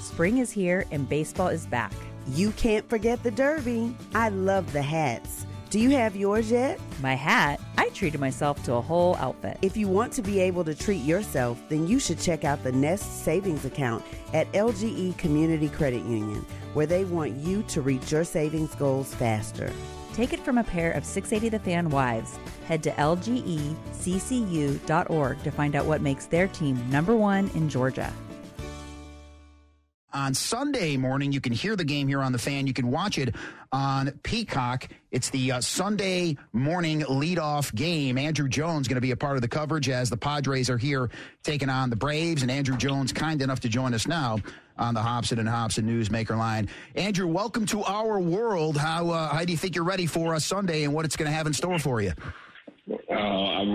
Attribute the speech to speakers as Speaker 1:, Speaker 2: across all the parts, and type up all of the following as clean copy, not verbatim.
Speaker 1: Spring is here and baseball is back.
Speaker 2: You can't forget the Derby. I love the hats. Do you have yours yet?
Speaker 1: My hat? I treated myself to a whole outfit.
Speaker 2: If you want to be able to treat yourself, then you should check out the Nest Savings Account at LGE Community Credit Union, where they want you to reach your savings goals faster.
Speaker 1: Take it from a pair of 680 The Fan wives. Head to lgeccu.org to find out what makes their team #1 in Georgia.
Speaker 3: On Sunday morning, you can hear the game here on The Fan. You can watch it on Peacock. It's the Sunday morning leadoff game. Andrew Jones going to be a part of the coverage as the Padres are here taking on the Braves. And Andrew Jones, kind enough to join us now on the Hobson and Hobson Newsmaker line. Andrew, welcome to our world. How do you think you're ready for Sunday and what it's going to have in store for you?
Speaker 4: I'm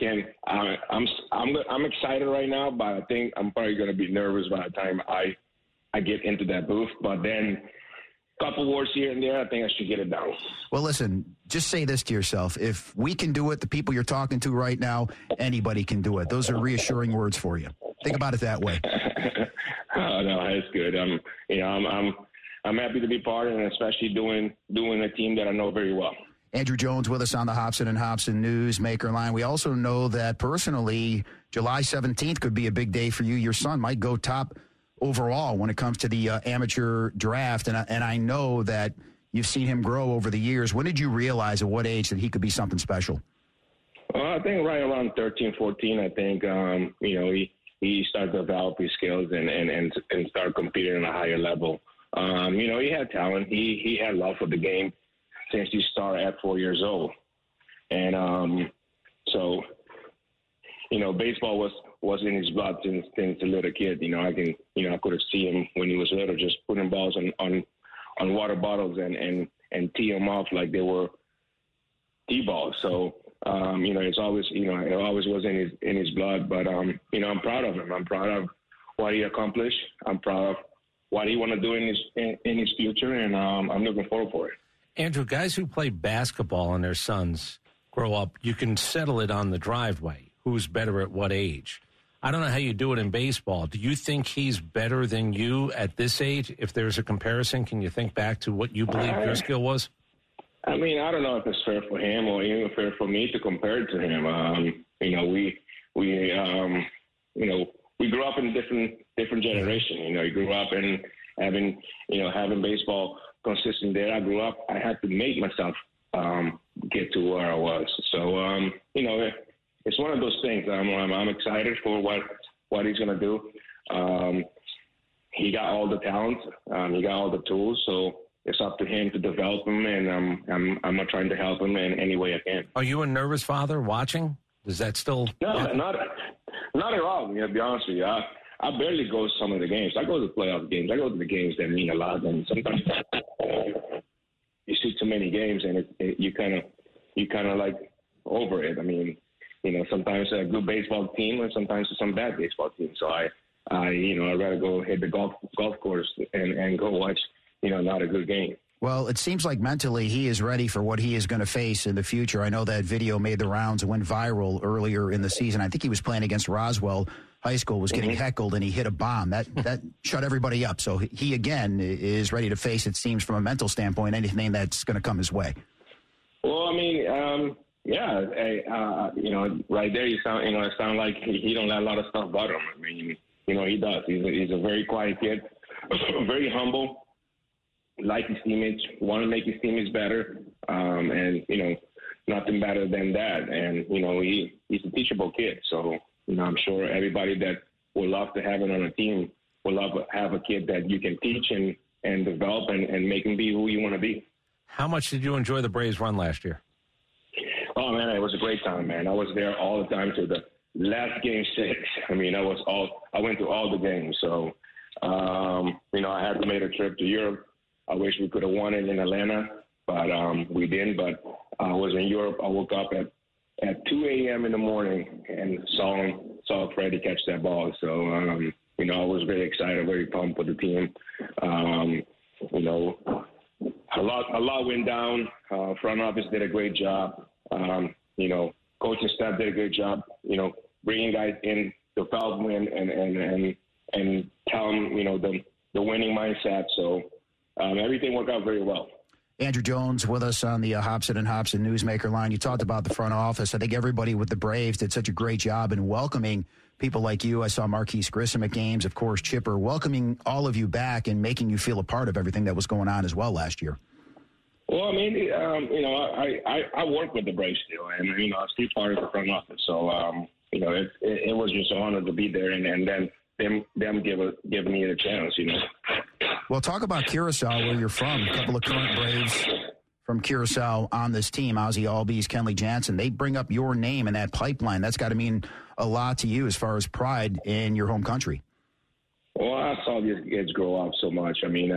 Speaker 4: excited right now, but I think I'm probably going to be nervous by the time I get into that booth. But then a couple words here and there, I think I should get it down.
Speaker 3: Well, listen, just say this to yourself. If we can do it, the people you're talking to right now, anybody can do it. Those are reassuring words for you. Think about it that way.
Speaker 4: Oh, no, that's good. I'm happy to be part of it, and especially doing a team that I know very well.
Speaker 3: Andrew Jones with us on the Hobson and Hobson Newsmaker line. We also know that personally, July 17th could be a big day for you. Your son might go top overall when it comes to the amateur draft, and I know that you've seen him grow over the years. When did you realize, at what age, that he could be something special?
Speaker 4: Well, I think right around 13, 14, I think, he started to develop his skills and start competing on a higher level. He had talent. He had love for the game since he started at 4 years old. And baseball was in his blood since a little kid. I could have seen him when he was little, just putting balls on water bottles and tee them off like they were T-balls. So, it always was in his blood. But, I'm proud of him. I'm proud of what he accomplished. I'm proud of what he want to do in his future, and I'm looking forward for it.
Speaker 5: Andrew, guys who play basketball and their sons grow up, you can settle it on the driveway. Who's better at what age? I don't know how you do it in baseball. Do you think he's better than you at this age? If there's a comparison, can you think back to what you believe your skill was?
Speaker 4: I mean, I don't know if it's fair for him or even fair for me to compare it to him. We grew up in different generation. You grew up in having baseball consistent there. I grew up, I had to make myself get to where I was. So, it's one of those things. I'm excited for what he's going to do. He got all the talent. He got all the tools. So it's up to him to develop them, and I'm trying to help him in any way I can.
Speaker 5: Are you a nervous father watching? Does that still?
Speaker 4: No, not at all. To be honest with you, I barely go to some of the games. I go to the playoff games. I go to the games that mean a lot, and sometimes you see too many games, and you kind of like over it. I mean, sometimes a good baseball team, and sometimes some bad baseball team. So I'd rather go hit the golf course and go watch, not a good game.
Speaker 3: Well, it seems like mentally he is ready for what he is going to face in the future. I know that video made the rounds and went viral earlier in the season. I think he was playing against Roswell High School, was getting heckled, and he hit a bomb. That shut everybody up. So he, again, is ready to face, it seems, from a mental standpoint, anything that's going to come his way.
Speaker 4: Well, I mean, right there, it sound like he don't let a lot of stuff bother him. I mean, he does. He's a very quiet kid, very humble, like his teammates, want to make his teammates better, and nothing better than that. And he's a teachable kid, so I'm sure everybody that would love to have him on a team would love to have a kid that you can teach and develop and make him be who you want to be.
Speaker 5: How much did you enjoy the Braves run last year?
Speaker 4: Oh, man, it was a great time, man. I was there all the time to the last Game 6. I mean, I went to all the games. So, I had to make a trip to Europe. I wish we could have won it in Atlanta, but we didn't. But I was in Europe. I woke up at 2 a.m. in the morning and saw Freddie catch that ball. So, I was very excited, very pumped for the team. A lot went down. Front office did a great job. Coaching staff did a good job, bringing guys in, develop them and tell them, the winning mindset. So everything worked out very well.
Speaker 3: Andrew Jones with us on the Hobson and Hobson Newsmaker line. You talked about the front office. I think everybody with the Braves did such a great job in welcoming people like you. I saw Marquise Grissom at games, of course, Chipper, welcoming all of you back and making you feel a part of everything that was going on as well last year.
Speaker 4: Well, I mean, I work with the Braves still, and, I'm still part of the front office. So, it was just an honor to be there, and then them giving me the chance,
Speaker 3: Well, talk about Curacao, where you're from. A couple of current Braves from Curacao on this team, Ozzie Albies, Kenley Jansen. They bring up your name in that pipeline. That's got to mean a lot to you as far as pride in your home country.
Speaker 4: Well, I saw these kids grow up so much. I mean,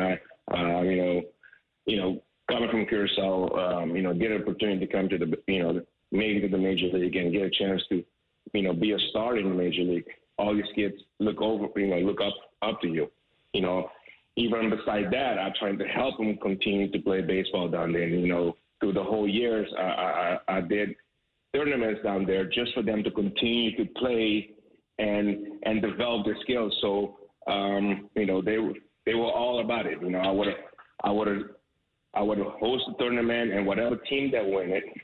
Speaker 4: coming from Curacao, get an opportunity to come to the, maybe to the major league and get a chance to, be a star in the major league. All these kids look up to you, Even beside that, I'm trying to help them continue to play baseball down there. And, through the whole years, I did tournaments down there just for them to continue to play and develop their skills. So, they were all about it. I would host a tournament, and whatever team that win it,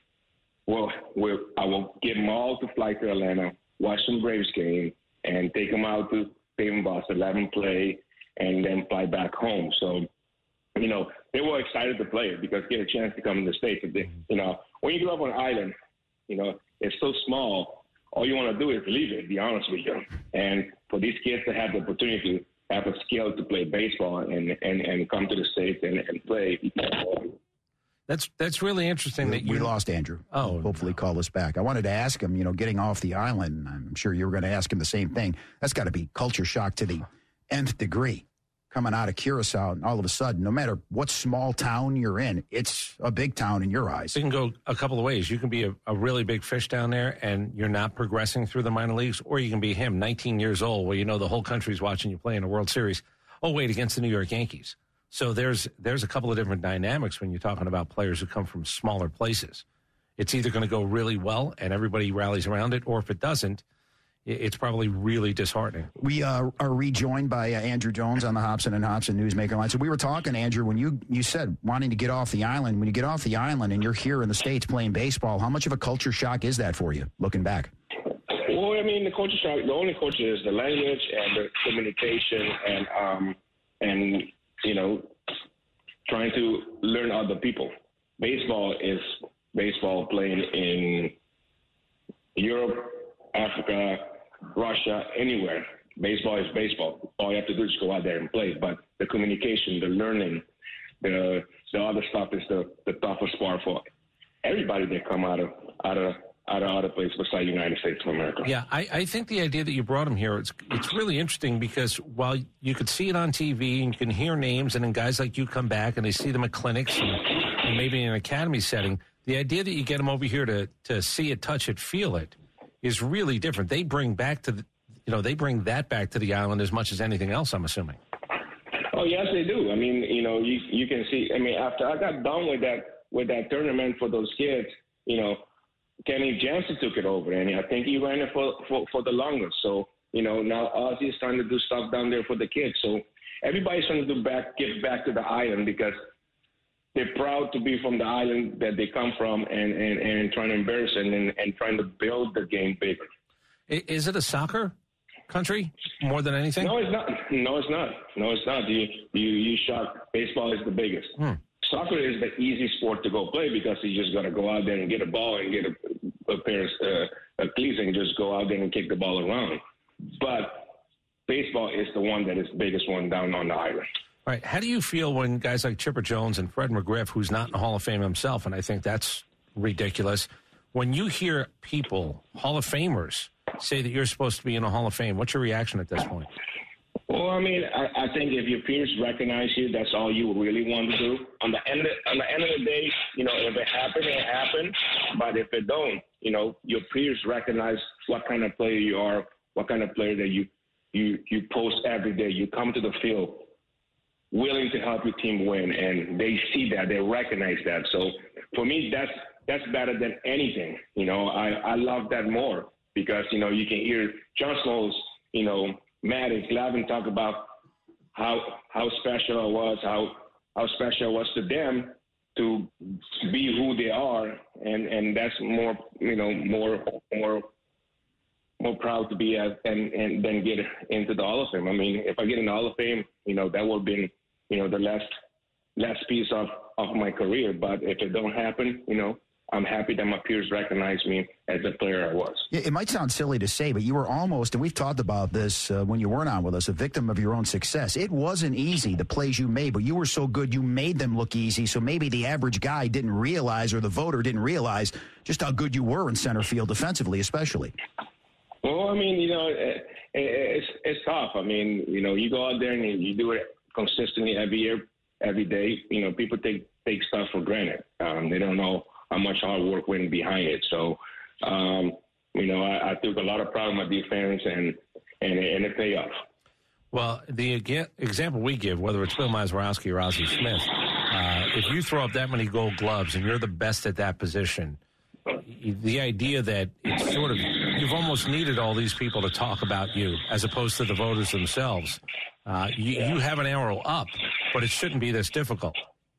Speaker 4: I will get them all to fly to Atlanta, watch some Braves game, and take them out to Paving Boston, let them play, and then fly back home. So, they were excited to play it because get a chance to come in the States. When you grow up on an island, it's so small, all you want to do is leave it, to be honest with you. And for these kids to have the opportunity to have a skill to play baseball and come to the States and play.
Speaker 5: That's really interesting.
Speaker 3: We lost Andrew.
Speaker 5: Oh,
Speaker 3: hopefully call us back. I wanted to ask him, getting off the island, I'm sure you were going to ask him the same thing. That's got to be culture shock to the nth degree. Coming out of Curacao, and all of a sudden, no matter what small town you're in, it's a big town in your eyes.
Speaker 5: It can go a couple of ways. You can be a really big fish down there, and you're not progressing through the minor leagues, or you can be him, 19 years old, where the whole country's watching you play in a World Series. Oh, wait, against the New York Yankees. So there's a couple of different dynamics when you're talking about players who come from smaller places. It's either going to go really well, and everybody rallies around it, or if it doesn't, it's probably really disheartening.
Speaker 3: We are rejoined by Andrew Jones on the Hobson and Hobson Newsmaker line. So we were talking, Andrew, when you said wanting to get off the island. When you get off the island and you're here in the States playing baseball, how much of a culture shock is that for you, looking back?
Speaker 4: Well, I mean, the culture shock, the only culture is the language and the communication and trying to learn other people. Baseball is baseball playing in Europe, Africa, Russia, anywhere. Baseball is baseball. All you have to do is go out there and play. But the communication, the learning, the other stuff is the toughest part for everybody that come out of other places besides the United States of America.
Speaker 5: Yeah, I think the idea that you brought him here, it's really interesting because while you could see it on TV and you can hear names, and then guys like you come back and they see them at clinics and maybe in an academy setting, the idea that you get them over here to see it, touch it, feel it, is really different. They bring back they bring that back to the island as much as anything else, I'm assuming.
Speaker 4: Oh, yes, they do. I mean, you can see. I mean, after I got done with that tournament for those kids, Kenley Jansen took it over, and I think he ran it for the longest. So, now Ozzie is trying to do stuff down there for the kids. So everybody's trying to give back to the island because they're proud to be from the island that they come from and trying to embarrass it and trying to build the game bigger.
Speaker 5: Is it a soccer country more than anything?
Speaker 4: No, it's not. No, it's not. You shocked. Baseball is the biggest. Soccer is the easy sport to go play because you just got to go out there and get a ball and get a pair of cleats and just go out there and kick the ball around. But baseball is the one that is the biggest one down on the island.
Speaker 5: All right. How do you feel when guys like Chipper Jones and Fred McGriff, who's not in the Hall of Fame himself, and I think that's ridiculous, when you hear people, Hall of Famers, say that you're supposed to be in a Hall of Fame, what's your reaction at this point?
Speaker 4: Well, I mean, I think if your peers recognize you, that's all you really want to do. On the end of the day, if it happened, it happened. But if it don't, your peers recognize what kind of player you are, what kind of player that you post every day. You come to the field willing to help your team win, and they see that, they recognize that. So for me, that's better than anything. I love that more because you can hear John Smoltz, Maddux, Glavine talk about how special I was, how special I was to them to be who they are, and that's more proud to be and then get into the Hall of Fame. I mean, if I get in the Hall of Fame, that would have been, the last piece of my career. But if it don't happen, I'm happy that my peers recognize me as the player I was.
Speaker 3: It might sound silly to say, but you were almost, and we've talked about this when you weren't on with us, a victim of your own success. It wasn't easy, the plays you made, but you were so good you made them look easy, so maybe the average guy didn't realize, or the voter didn't realize, just how good you were in center field defensively, especially.
Speaker 4: Well, I mean, it's tough. I mean, you go out there and you do it consistently every year, every day. People take stuff for granted. They don't know how much hard work went behind it. So, I took a lot of pride in my defense, and it paid off. Well, the
Speaker 5: example we give, whether it's Bill Mazeroski or Ozzie Smith, if you throw up that many Gold Gloves and you're the best at that position, the idea that it's sort of, you've almost needed all these people to talk about you as opposed to the voters themselves. You have an arrow up, but it shouldn't be this difficult.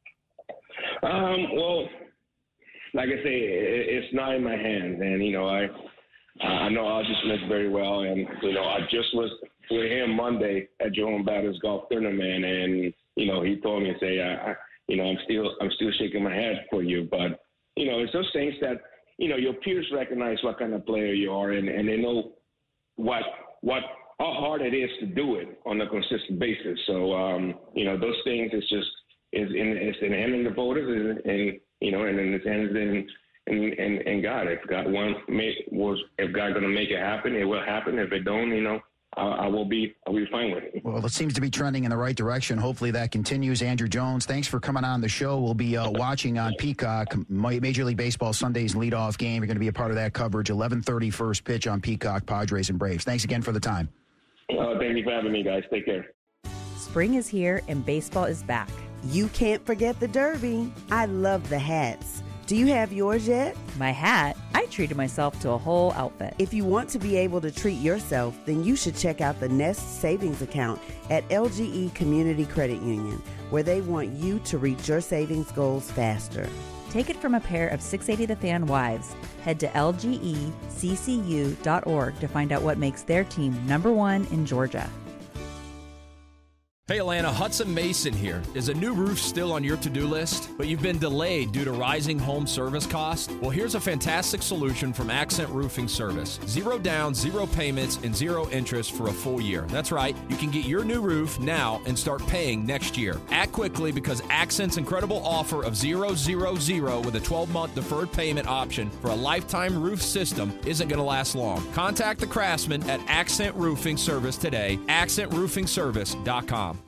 Speaker 4: Well, like I say, it's not in my hands, and I know Ozzie Smith very well, and I just was with him Monday at Jerome Bettis golf tournament, and he told me to say, I'm still shaking my head for you, but it's those things that your peers recognize what kind of player you are, and they know how hard it is to do it on a consistent basis. So those things it's in the hand of the voters, and in his hands and God. If God going to make it happen, it will happen. If it don't, I'll be fine with it.
Speaker 3: Well, it seems to be trending in the right direction. Hopefully that continues. Andrew Jones, thanks for coming on the show. We'll be watching on Peacock, Major League Baseball Sunday's leadoff game. You're going to be a part of that coverage. 11:30 first pitch on Peacock, Padres and Braves. Thanks again for the time.
Speaker 4: Thank you for having me, guys. Take care.
Speaker 1: Spring is here and baseball is back.
Speaker 2: You can't forget the Derby. I love the hats. Do you have yours yet?
Speaker 1: My hat? I treated myself to a whole outfit.
Speaker 2: If you want to be able to treat yourself, then you should check out the Nest Savings Account at LGE Community Credit Union, where they want you to reach your savings goals faster.
Speaker 1: Take it from a pair of 680 The Fan wives. Head to lgeccu.org to find out what makes their team #1 in Georgia.
Speaker 6: Hey Atlanta, Hudson Mason here. Is a new roof still on your to-do list, but you've been delayed due to rising home service costs? Well, here's a fantastic solution from Accent Roofing Service. 0 down, 0 payments, and 0 interest for a full year. That's right. You can get your new roof now and start paying next year. Act quickly because Accent's incredible offer of 000 with a 12-month deferred payment option for a lifetime roof system isn't going to last long. Contact the craftsman at Accent Roofing Service today, accentroofingservice.com.